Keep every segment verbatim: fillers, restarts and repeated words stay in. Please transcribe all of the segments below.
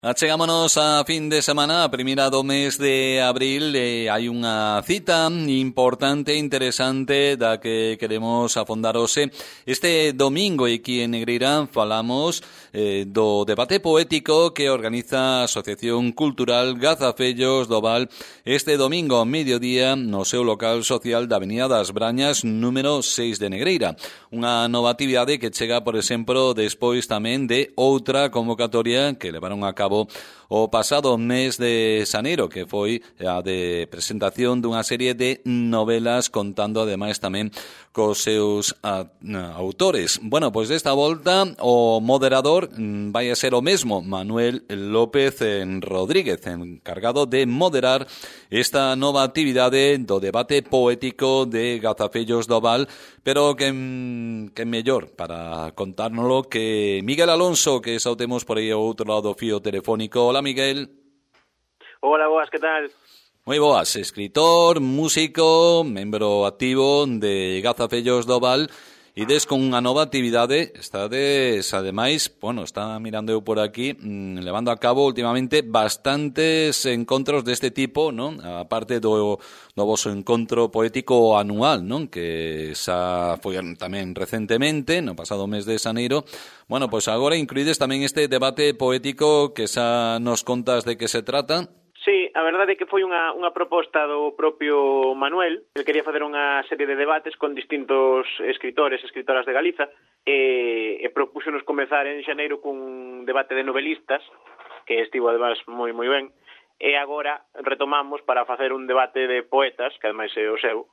Achegámonos a fin de semana, a primeira do mes de abril, e hai unha cita importante e interesante da que queremos afondar hoxe. Este domingo aquí en Negreira falamos eh, do debate poético que organiza a Asociación Cultural Gazafellos do Val este domingo ao mediodía no seu local social da Avenida das Brañas número seis de Negreira. Unha nova actividade que chega, por exemplo, despois tamén de outra convocatoria que levaron a cabo o pasado mes de xaneiro, que foi a de presentación dunha serie de novelas contando ademais tamén cos seus a, a, autores. Bueno, pois desta volta o moderador vai a ser o mesmo, Manuel López Rodríguez, encargado de moderar esta nova actividade do debate poético de Gazafellos do Val, pero que, que mellor para contárnoslo que Miguel Alonso, que xa o temos por aí ao outro lado do fío telefónico. Hola, Miguel. Hola, boas, que tal? Moi boas, escritor, músico, membro activo de Gazafellos do Val, e des con unha nova actividade. Estades, ademais, bueno, está mirando eu por aquí, mmm, levando a cabo últimamente bastantes encontros deste tipo, non? A parte do, do vosso encontro poético anual, non? Que xa foi tamén recentemente, no pasado mes de xaneiro. Bueno, pois agora incluídes tamén este debate poético que xa nos contas de que se trata. Sí, a verdade é que foi unha, unha proposta do propio Manuel. Ele quería facer unha serie de debates con distintos escritores e escritoras de Galiza e, e propúxonos comezar en xaneiro cun debate de novelistas que estivo además moi moi ben, e agora retomamos para facer un debate de poetas, que ademais é o seu.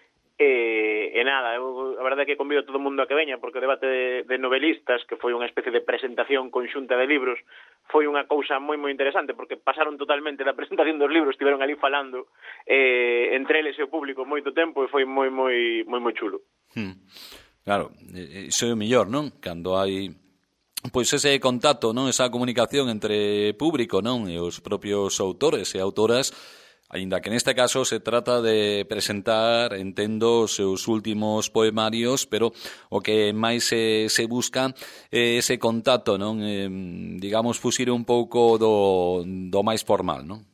E, e nada, eu, a verdade é que convido a todo o mundo a que veña, porque o debate de, de novelistas, que foi unha especie de presentación conxunta de libros, foi unha cousa moi moi interesante, porque pasaron totalmente da presentación dos libros, estiveron ali falando eh, entre eles e o público moito tempo, e foi moi moi moi moi chulo. Hmm. Claro, iso é o mellor, non? Cando hai pois ese contacto, non? Esa comunicación entre público, non? E os propios autores e autoras, aínda que neste caso se trata de presentar, entendo, os seus últimos poemarios, pero o que máis se, se busca é ese contacto, non? Eh, digamos, fuxir un pouco do, do máis formal, non?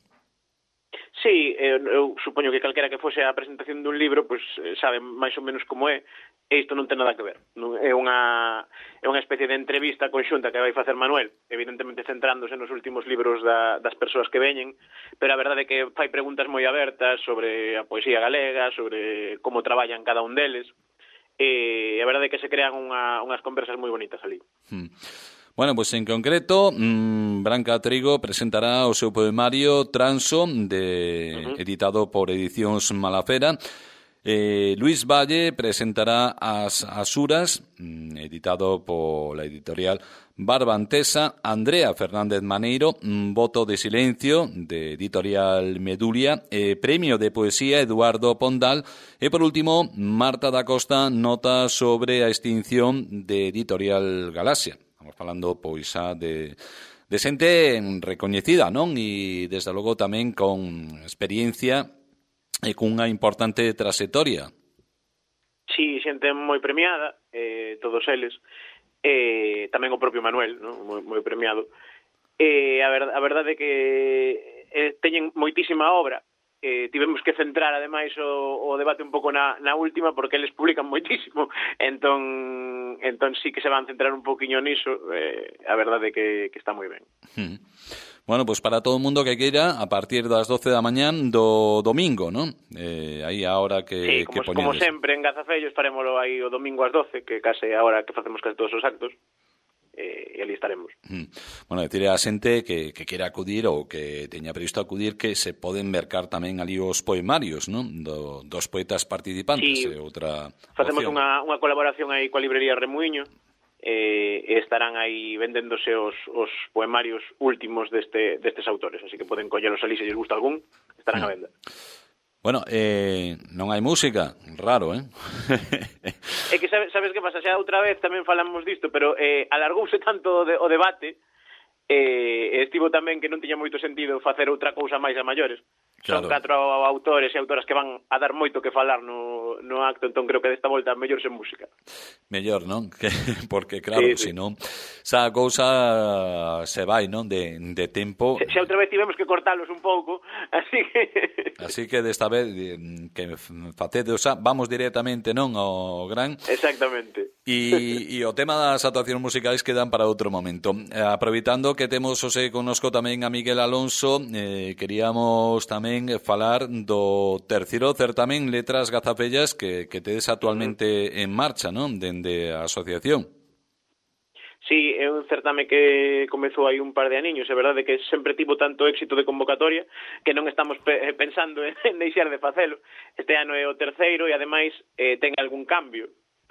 Sí, eu, eu supoño que calquera que fose a presentación dun libro, pois sabe máis ou menos como é, e isto non ten nada que ver. Non, é unha é unha especie de entrevista conxunta que vai facer Manuel, evidentemente centrándose nos últimos libros da, das persoas que veñen, pero a verdade é que fai preguntas moi abertas sobre a poesía galega, sobre como traballan cada un deles, e a verdade é que se crean unha, unhas conversas moi bonitas ali. Hmm. Bueno, pois en concreto, mmm, Branca Trigo presentará o seu poemario Transo, de, uh-huh. editado por Edicións Malafera. Eh, Luis Valle presentará As Asuras, mmm, editado por la editorial Barbantesa. Andrea Fernández Maneiro, mmm, Voto de Silencio, de editorial Medulia. Eh, Premio de Poesía Eduardo Pondal. E por último, Marta da Costa, Nota sobre a extinción, de editorial Galaxia. Estamos falando, pois, xa de, de xente recoñecida, non? E, desde logo, tamén con experiencia e cunha importante trayectoria. Sí, xente moi premiada, eh, todos eles. Eh, tamén o propio Manuel, non? Moi, moi premiado. Eh, a, ver, a verdade é que eh, teñen moitísima obra. Eh, tivemos que centrar, ademais, o, o debate un pouco na, na última, porque eles publican moitísimo. Entón, entón sí que se van centrar un poquinho niso. Eh, a verdade é que, que está moi ben. Hmm. Bueno, pois pues para todo o mundo que queira, a partir das doce da mañán do domingo, non? Eh, aí a hora que, sí, como, que poñedes. Como sempre, en Gazafellos farémolo aí o domingo ás doce, que case a hora que facemos case todos os actos. E, e ali estaremos. Hmm. Bueno, decirle a xente que, que quera acudir ou que teña previsto acudir, que se poden mercar tamén ali os poemarios, non? Do, dos poetas participantes. Sí, é outra facemos opción. unha, unha colaboración aí coa librería Remuiño, e, e estarán aí vendéndose os, os poemarios últimos deste, destes autores, así que poden collelos ali se lles gusta algún, estarán hmm. a venda. Bueno, eh, non hai música, raro, eh? É que sabes, sabes que pasa, xa outra vez tamén falamos disto, pero eh, alargouse tanto o, de, o debate, eh, estivo tamén que non tiña moito sentido facer outra cousa máis a maiores. Son Claro. catro autores e autoras que van a dar moito que falar no, no acto, entón creo que desta volta mellor sen música. Mellor, non? Que, porque claro, Sí, sí. si non, esa cousa se vai, non? De, de tempo. Se, se outra vez tivemos que cortalos un pouco, así que... Así que desta vez que facedes, vamos directamente, non, ao gran. Exactamente. E, e o tema das actuacións musicais quedan para outro momento. Eh, aproveitando que temos ose connosco tamén a Miguel Alonso, eh, queríamos tamén falar do terceiro certamen Letras Gazapellas que, que tedes actualmente en marcha, non? Dende a asociación. Sí, é un certame que comezou hai un par de aniños, é verdade que sempre tivo tanto éxito de convocatoria que non estamos pe- pensando en deixar de facelo. Este ano é o terceiro e ademais eh, ten algún cambio,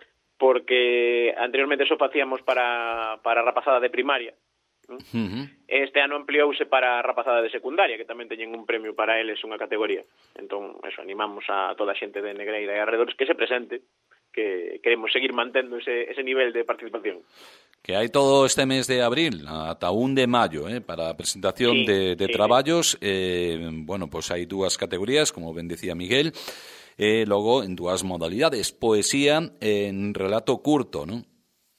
porque anteriormente só facíamos para, para a rapazada de primaria. Uh-huh. Este ano ampliouse para a rapazada de secundaria, que tamén teñen un premio para eles, unha categoría. Entón, eso, animamos a toda a xente de Negreira e arredores que se presente, que queremos seguir mantendo ese, ese nivel de participación. Que hai todo este mes de abril ata un de maio, eh, para a presentación Sí, de, de sí, traballos. Eh, bueno, pois pues hai dúas categorías, como ben decía Miguel, e eh, logo en dúas modalidades, poesía en relato curto, non?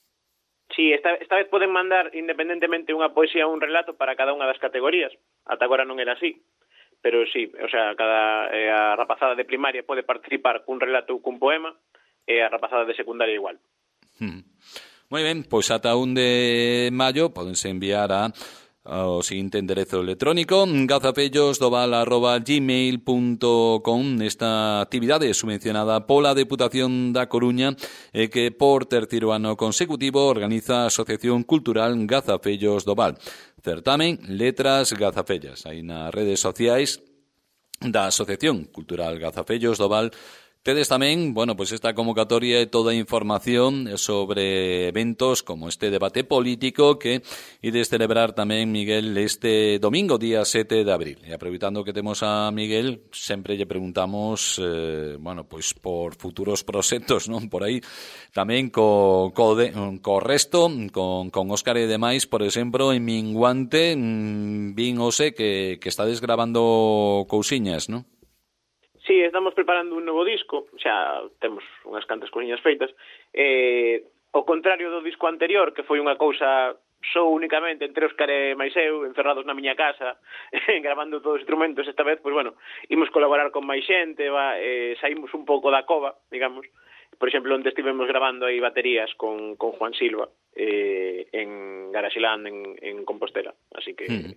Sí, esta, esta vez poden mandar independentemente unha poesía ou un relato para cada unha das categorías. Ata agora non era así. Pero sí, o sea, cada eh, a rapazada de primaria pode participar cun relato ou cun poema e a rapazada de secundaria igual. Hmm. Moi ben, pois ata un de maio podense enviar a ao seguinte enderezo electrónico gazapellosdoval arroba gmail punto com nesta actividade subvencionada pola Deputación da Coruña e que por terceiro ano consecutivo organiza a Asociación Cultural Gazapellos do Val. Certamen Letras Gazapellas. Aí nas redes sociais da Asociación Cultural Gazapellos do Val tedes tamén, bueno, pues esta convocatoria e toda a información sobre eventos como este debate político que ides celebrar tamén, Miguel, este domingo, día sete de abril. E aproveitando que temos a Miguel, sempre lle preguntamos, eh, bueno, pois pues por futuros proxectos, non? Por aí, tamén co, co, de, co resto, con, con Óscar e demais, por exemplo, en Minguante, mmm, vin ose que, que estades grabando cousiñas, non? Sí, estamos preparando un novo disco, xa temos unhas cantas cosiñas feitas. Eh, ao contrario do disco anterior, que foi unha cousa só únicamente entre Óscar e máis eu, encerrados na miña casa, grabando todos os instrumentos, esta vez, pois bueno, imos colaborar con máis xente, va, eh, saímos un pouco da cova, digamos. Por exemplo, onde estivemos grabando aí baterías con, con Juan Silva, eh, en Garaxilán, en, en Compostela. Así que... Mm.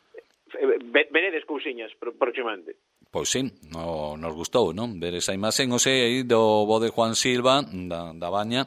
Veredes cousiñas próximamente. Pois sí, no, nos gustou, non? Ver esa imaxe, non sei, aí do bo de Juan Silva, da, da Baña,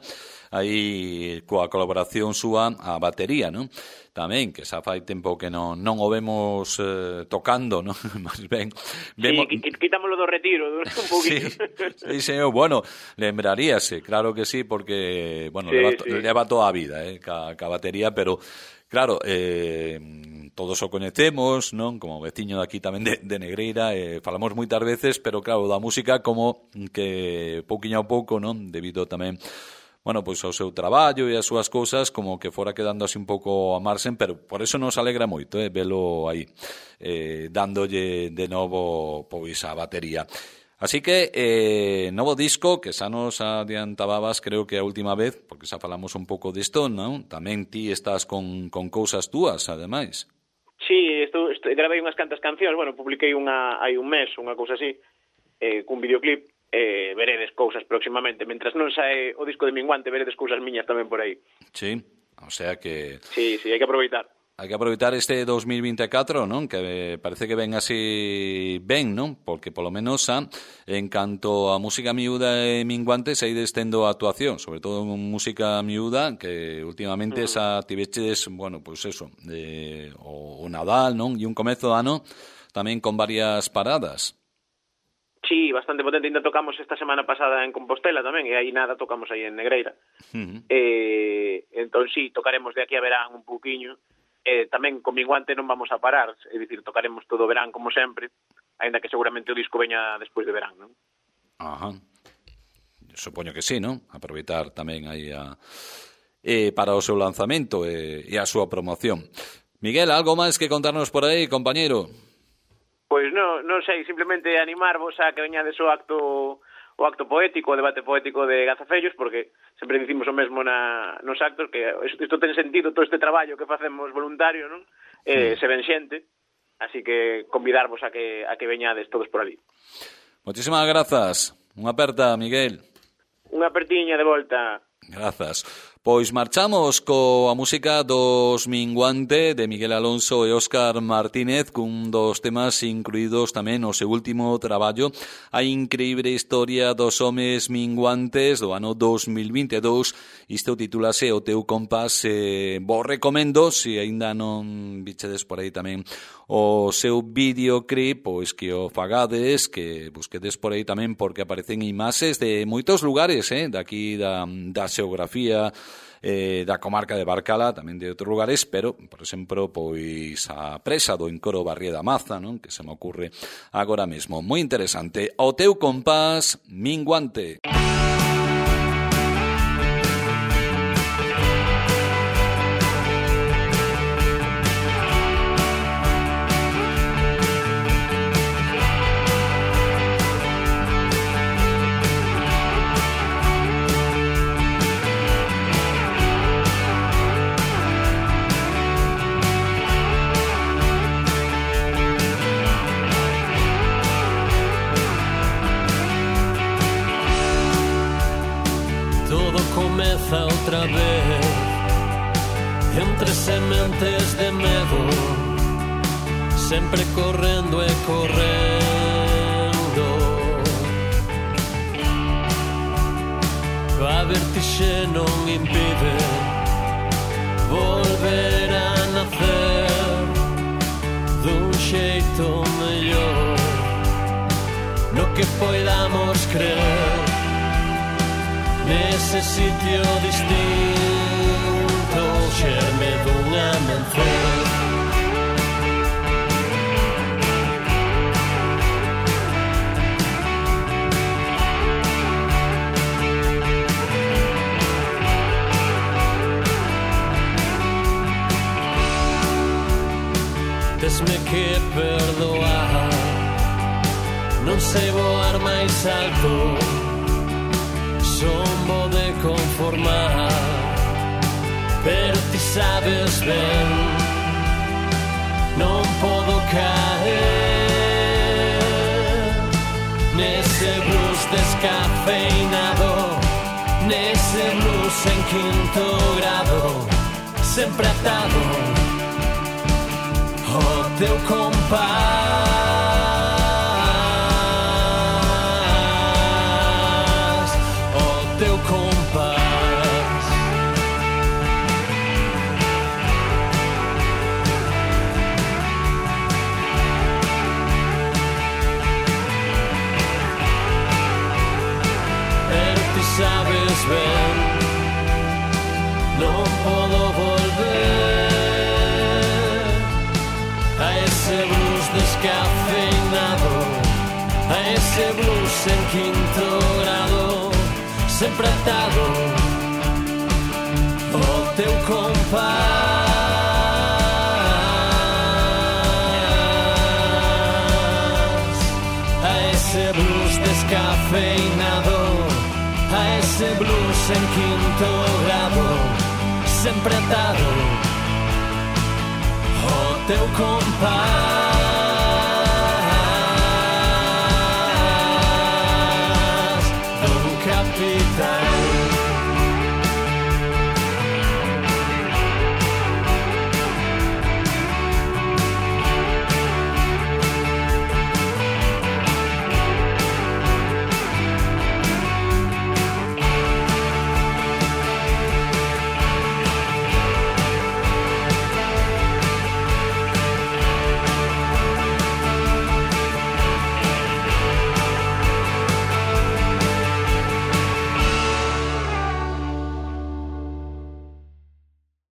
aí coa colaboración súa a batería, non? Tamén, que xa fai tempo que non, non o vemos eh, tocando, non? Más ben, vemos... Sí, quitámoslo do retiro, un poquito. Sí, sí, sí, bueno, lembraríase, claro que sí, porque, bueno, sí, leva, sí. leva toda a vida, eh, ca, ca batería, pero... Claro, eh, todos o coñecemos, non? Como veciño daqui tamén de, de Negreira, eh, falamos moitas veces, pero claro, da música como que pouquiño a pouco, non? Debido tamén, bueno, pois ao seu traballo e as súas cousas, como que fora quedando así un pouco a marxen, pero por eso nos alegra moito, eh, velo aí, eh, dándolle de novo pois a batería. Así que, eh, novo disco, que xa nos adiantabas, creo que a última vez, porque xa falamos un pouco disto, non? Tamén ti estás con, con cousas túas, ademais. Sí, estou, estou, gravei unhas cantas cancións, bueno, publiquei unha hai un mes, unha cousa así, eh, cun videoclip, eh, veredes cousas próximamente. Mentras non sae o disco de Minguante, veredes cousas miñas tamén por aí. Sí, o sea que... Sí, sí, hai que aproveitar. Hai que aproveitar este dos mil vinte e catro, non? Que parece que ven así ben, non? Porque polo menos xa, en canto a música miúda e Minguante, se ides tendo actuación, sobre todo en música miúda, que últimamente uh-huh. xa tiveches, bueno, pois pues eso, de, o, o Nadal, non? E un comezo de ano tamén con varias paradas. Sí, bastante potente. Ainda tocamos esta semana pasada en Compostela tamén, e aí nada, tocamos aí en Negreira. Uh-huh. Eh, entón, sí, tocaremos de aquí a verán un pouquiño. Eh, tamén con Minguante non vamos a parar, é dicir, tocaremos todo o verán como sempre, aínda que seguramente o disco veña despois de verán, non? Ajá. Supoño que sí, non? Aproveitar tamén aí a eh, para o seu lanzamento e, e a súa promoción. Miguel, algo máis que contarnos por aí, compañeiro? Pois non, non sei, simplemente animarvos a que veñades o acto o acto poético, o debate poético de Gazafellos, porque sempre dicimos o mesmo na, nos actos, que isto ten sentido, todo este traballo que facemos voluntario, non? Eh, se ven xente, así que convidarvos a que a que veñades todos por ali. Moitísimas grazas. Unha aperta, Miguel. Unha apertiña de volta. Grazas. Pois marchamos coa música dos Minguante de Miguel Alonso e Óscar Martínez, cun dos temas incluídos tamén no seu último traballo, a increíble historia dos homes minguantes do ano dos mil vinte e dous. Isto titúlase O teu compás. Eh, vos recomendo, se aínda non bichedes por aí tamén o seu videoclip, pois que o fagades, que busquedes por aí tamén, porque aparecen imaxes de moitos lugares, eh, daqui da, da xeografía eh, da comarca de Barcala, tamén de outros lugares, pero, por exemplo, pois a presa do Encoro Barría da Maza, non? Que se me ocurre agora mesmo. Moi interesante. O teu compás minguante. Outra vez entre sementes de medo, sempre correndo e correndo. A vertixe non impide volver a nacer dun xeito mellor no que poidamos creer. Nese sitio distinto, xerme dun amencer. Tesme que perdoar, non sei voar máis alto, son bo de conformar, pero ti sabes ben, non podo caer nese blues descafeinado, nese blues en quinto grado, sempre atado ao teu compás. Sabes ben, non podo volver a ese blues descafeinado, a ese blues en quinto grado, sempre atado ao teu compás, a ese blues descafeinado, a ese blues en quinto grado, sempre atado ao teu compás.